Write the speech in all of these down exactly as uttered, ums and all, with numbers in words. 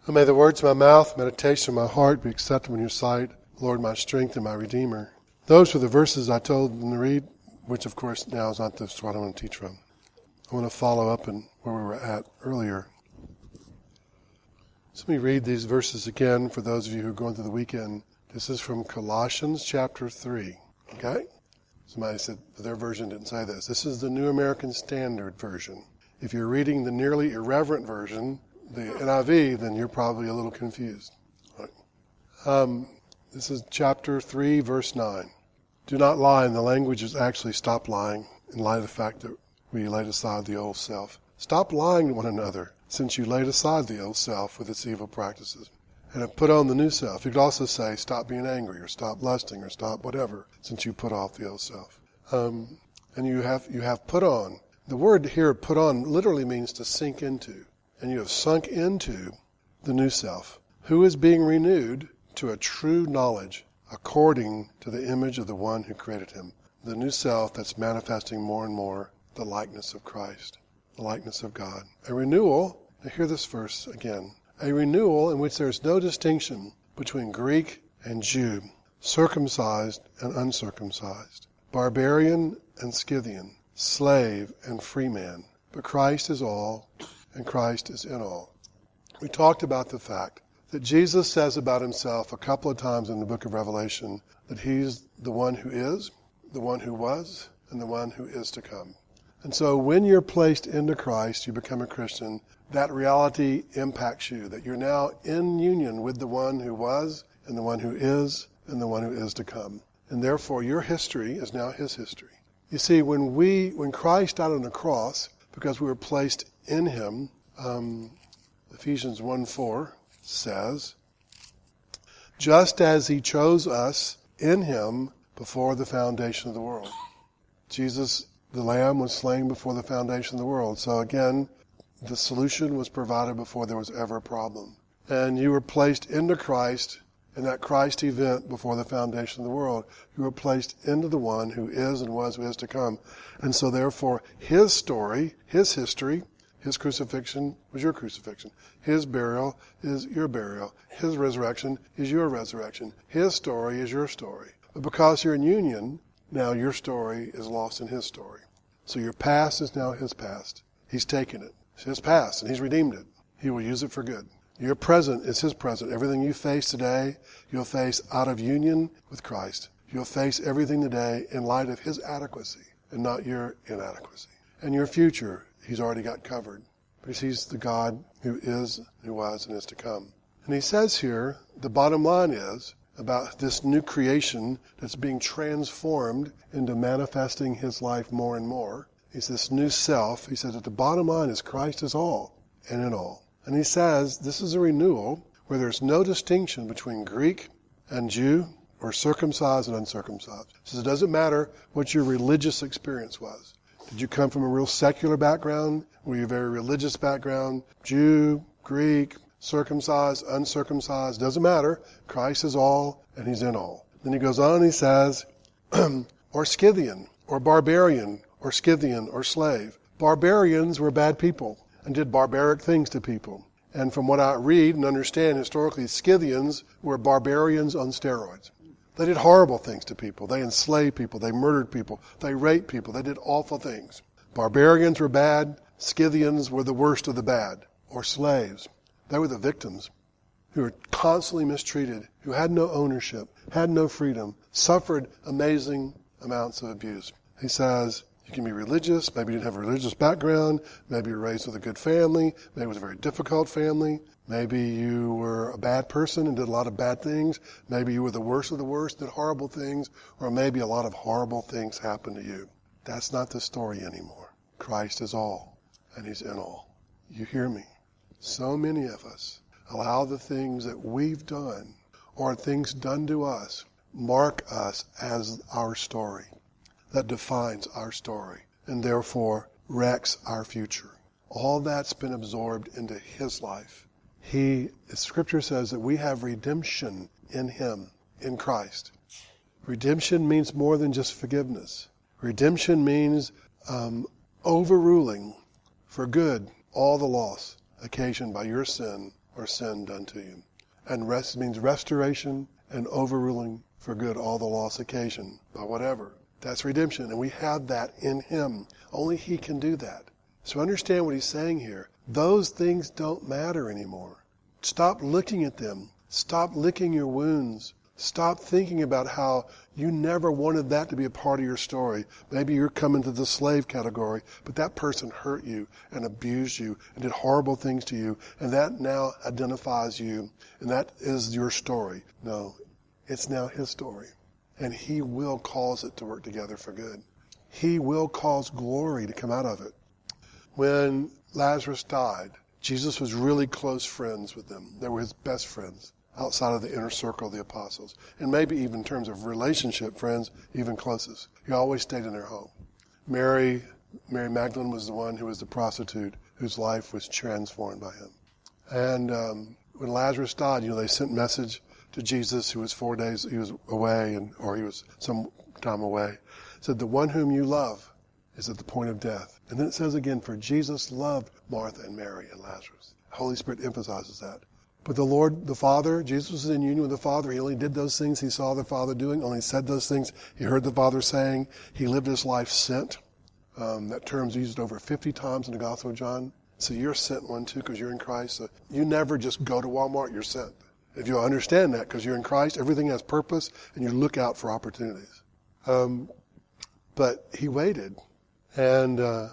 And may the words of my mouth, meditation of my heart be acceptable in your sight, Lord, my strength and my Redeemer. Those were the verses I told them to read, which of course now is not the what I want to teach from. I want to follow up in where we were at earlier. So let me read these verses again for those of you who are going through the weekend. This is from Colossians chapter three. Okay? Somebody said their version didn't say this. This is the New American Standard Version. If you're reading the nearly irreverent version, the N I V, then you're probably a little confused. Right. Um, this is chapter three, verse nine. Do not lie, and the language is actually stop lying in light of the fact that we laid aside the old self. Stop lying to one another, since you laid aside the old self with its evil practices, and have put on the new self. You could also say stop being angry, or stop lusting, or stop whatever, since you put off the old self. Um, and you have you have put on. The word here, put on, literally means to sink into. And you have sunk into the new self, who is being renewed to a true knowledge according to the image of the one who created him. The new self that's manifesting more and more the likeness of Christ, the likeness of God. A renewal, now hear this verse again, a renewal in which there is no distinction between Greek and Jew, circumcised and uncircumcised, barbarian and Scythian, slave and free man, but Christ is all, and Christ is in all. We talked about the fact that Jesus says about himself a couple of times in the book of Revelation that he's the one who is, the one who was, and the one who is to come. And so when you're placed into Christ, you become a Christian, that reality impacts you, that you're now in union with the one who was, and the one who is, and the one who is to come. And therefore your history is now his history. You see, when we, when Christ died on the cross, because we were placed in him, um, Ephesians one four says, just as he chose us in him before the foundation of the world. Jesus, the Lamb, was slain before the foundation of the world. So again, the solution was provided before there was ever a problem. And you were placed into Christ in that Christ event before the foundation of the world. You were placed into the one who is and was, who is to come. And so therefore, his story, his history, his crucifixion was your crucifixion. His burial is your burial. His resurrection is your resurrection. His story is your story. But because you're in union, now your story is lost in his story. So your past is now his past. He's taken it. It's his past, and he's redeemed it. He will use it for good. Your present is his present. Everything you face today, you'll face out of union with Christ. You'll face everything today in light of his adequacy and not your inadequacy. And your future, he's already got covered, because he's the God who is, who was, and is to come. And he says here, the bottom line is about this new creation that's being transformed into manifesting his life more and more. He's this new self. He says that the bottom line is Christ is all and in all. And he says this is a renewal where there's no distinction between Greek and Jew or circumcised and uncircumcised. He says it doesn't matter what your religious experience was. Did you come from a real secular background? Were you a very religious background? Jew, Greek, circumcised, uncircumcised, doesn't matter. Christ is all and he's in all. Then he goes on and he says, or Scythian, or barbarian, or Scythian, or slave. Barbarians were bad people and did barbaric things to people. And from what I read and understand historically, Scythians were barbarians on steroids. They did horrible things to people. They enslaved people. They murdered people. They raped people. They did awful things. Barbarians were bad. Scythians were the worst of the bad, or slaves. They were the victims who were constantly mistreated, who had no ownership, had no freedom, suffered amazing amounts of abuse. He says, you can be religious, maybe you didn't have a religious background, maybe you were raised with a good family, maybe it was a very difficult family, maybe you were a bad person and did a lot of bad things, maybe you were the worst of the worst, did horrible things, or maybe a lot of horrible things happened to you. That's not the story anymore. Christ is all, and he's in all. You hear me? So many of us allow the things that we've done or things done to us mark us as our story. That defines our story and therefore wrecks our future. All that's been absorbed into his life. He, Scripture says that we have redemption in him, in Christ. Redemption means more than just forgiveness. Redemption means um, overruling for good all the loss occasioned by your sin or sin done to you. And rest means restoration and overruling for good all the loss occasioned by whatever. That's redemption, and we have that in him. Only he can do that. So understand what he's saying here. Those things don't matter anymore. Stop looking at them. Stop licking your wounds. Stop thinking about how you never wanted that to be a part of your story. Maybe you're coming to the slave category, but that person hurt you and abused you and did horrible things to you, and that now identifies you, and that is your story. No, it's now his story, and he will cause it to work together for good. He will cause glory to come out of it. When Lazarus died, Jesus was really close friends with them. They were his best friends, outside of the inner circle of the apostles. And maybe even in terms of relationship friends, even closest. He always stayed in their home. Mary, Mary Magdalene was the one who was the prostitute whose life was transformed by him. And um, when Lazarus died, you know, they sent a message to Jesus, who was four days, he was away, and or he was some time away. Said, the one whom you love is at the point of death. And then it says again, for Jesus loved Martha and Mary and Lazarus. The Holy Spirit emphasizes that. But the Lord, the Father, Jesus was in union with the Father. He only did those things he saw the Father doing, only said those things he heard the Father saying. He lived his life sent. Um, that term's used over fifty times in the Gospel of John. So you're sent one too because you're in Christ. So you never just go to Walmart, you're sent. If you understand that, because you're in Christ, everything has purpose, and you look out for opportunities. Um, but he waited. And uh,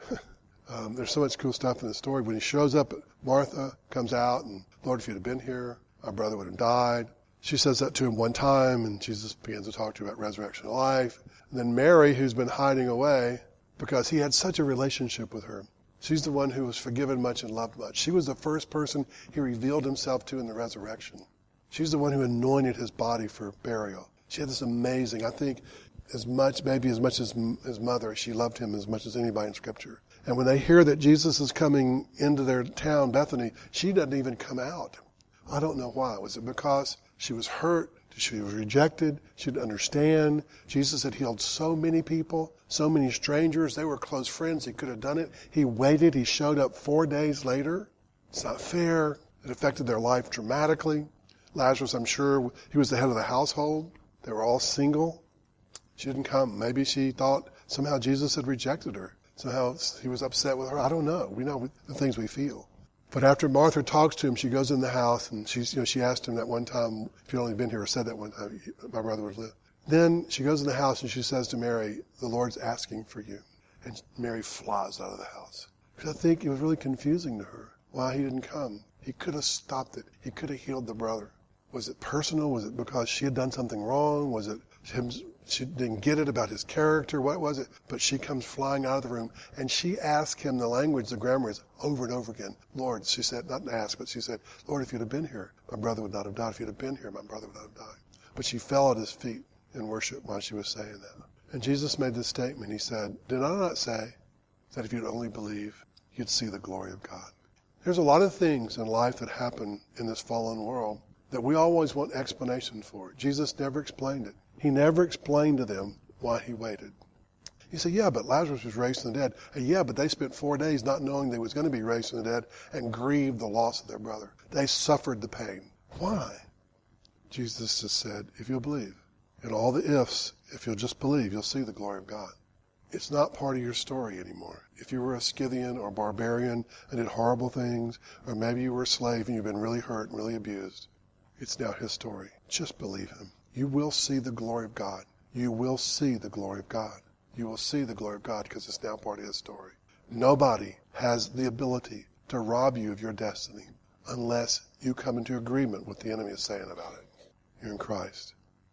um, there's so much cool stuff in the story. When he shows up, Martha comes out and, Lord, if you'd have been here, our brother would have died. She says that to him one time, and Jesus begins to talk to her about resurrection of life. And then Mary, who's been hiding away because he had such a relationship with her. She's the one who was forgiven much and loved much. She was the first person he revealed himself to in the resurrection. She's the one who anointed his body for burial. She had this amazing, I think, as much, maybe as much as his mother, she loved him as much as anybody in Scripture. And when they hear that Jesus is coming into their town, Bethany, she doesn't even come out. I don't know why. Was it because she was hurt? She was rejected? She didn't understand? Jesus had healed so many people, so many strangers. They were close friends. He could have done it. He waited. He showed up four days later. It's not fair. It affected their life dramatically. Lazarus, I'm sure, he was the head of the household. They were all single. She didn't come. Maybe she thought somehow Jesus had rejected her. Somehow he was upset with her. I don't know. We know the things we feel. But after Martha talks to him, she goes in the house, and she's, you know, she asked him that one time, if you'd only been here or said that one time, my brother would live. Then she goes in the house and she says to Mary, the Lord's asking for you. And Mary flies out of the house. Because I think it was really confusing to her why he didn't come. He could have stopped it. He could have healed the brother. Was it personal? Was it because she had done something wrong? Was it him? She didn't get it about his character. What was it? But she comes flying out of the room, and she asked him, the language, the grammar is over and over again. Lord, she said, not ask, but she said, Lord, if you'd have been here, my brother would not have died. If you'd have been here, my brother would not have died. But she fell at his feet in worship while she was saying that. And Jesus made this statement. He said, did I not say that if you'd only believe, you'd see the glory of God? There's a lot of things in life that happen in this fallen world that we always want explanation for. Jesus never explained it. He never explained to them why he waited. He said, yeah, but Lazarus was raised from the dead. And yeah, but they spent four days not knowing they was going to be raised from the dead and grieved the loss of their brother. They suffered the pain. Why? Jesus just said, if you'll believe. And all the ifs, if you'll just believe, you'll see the glory of God. It's not part of your story anymore. If you were a Scythian or barbarian and did horrible things, or maybe you were a slave and you've been really hurt and really abused, it's now his story. Just believe him. You will see the glory of God. You will see the glory of God. You will see the glory of God because it's now part of his story. Nobody has the ability to rob you of your destiny unless you come into agreement with what the enemy is saying about it. You're in Christ.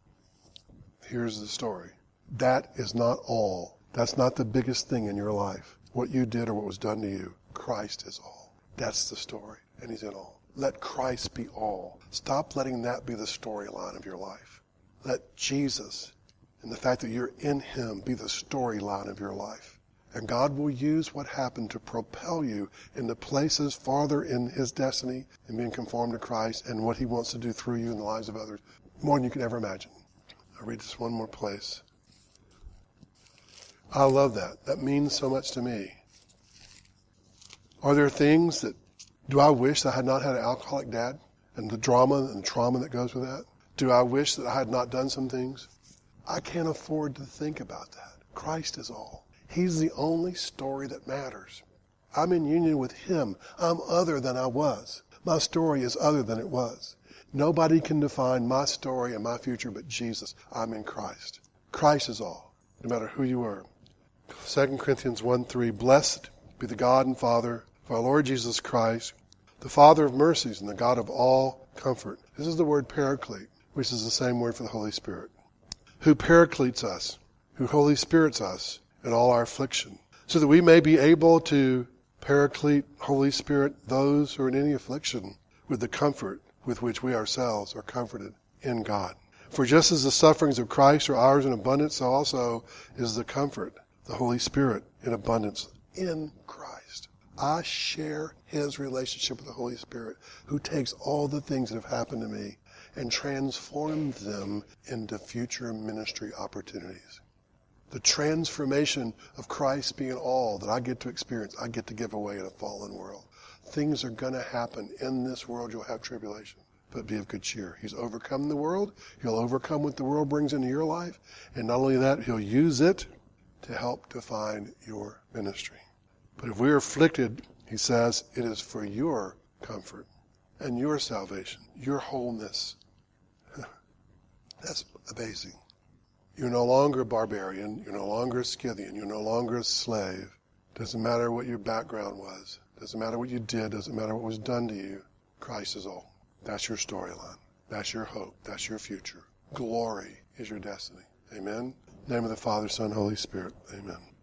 Here's the story. That is not all. That's not the biggest thing in your life. What you did or what was done to you. Christ is all. That's the story. And he's in all. Let Christ be all. Stop letting that be the storyline of your life. Let Jesus and the fact that you're in him be the storyline of your life. And God will use what happened to propel you into places farther in his destiny and being conformed to Christ and what he wants to do through you in the lives of others, more than you could ever imagine. I'll read this one more place. I love that. That means so much to me. Are there things that Do I wish that I had not had an alcoholic dad and the drama and trauma that goes with that? Do I wish that I had not done some things? I can't afford to think about that. Christ is all. He's the only story that matters. I'm in union with him. I'm other than I was. My story is other than it was. Nobody can define my story and my future but Jesus. I'm in Christ. Christ is all, no matter who you are. Second Corinthians one three, blessed be the God and Father of our Lord Jesus Christ, the Father of mercies and the God of all comfort. This is the word paraclete, which is the same word for the Holy Spirit, who paracletes us, who Holy Spirits us in all our affliction, so that we may be able to paraclete, Holy Spirit, those who are in any affliction with the comfort with which we ourselves are comforted in God. For just as the sufferings of Christ are ours in abundance, so also is the comfort, the Holy Spirit, in abundance in Christ. I share his relationship with the Holy Spirit, who takes all the things that have happened to me and transforms them into future ministry opportunities. The transformation of Christ being all that I get to experience, I get to give away in a fallen world. Things are going to happen. In this world, you'll have tribulation. But be of good cheer. He's overcome the world. He'll overcome what the world brings into your life. And not only that, he'll use it to help define your ministry. But if we are afflicted, he says, it is for your comfort and your salvation, your wholeness. That's amazing. You're no longer a barbarian. You're no longer a Scythian. You're no longer a slave. Doesn't matter what your background was. Doesn't matter what you did. Doesn't matter what was done to you. Christ is all. That's your storyline. That's your hope. That's your future. Glory is your destiny. Amen. In the name of the Father, Son, Holy Spirit. Amen.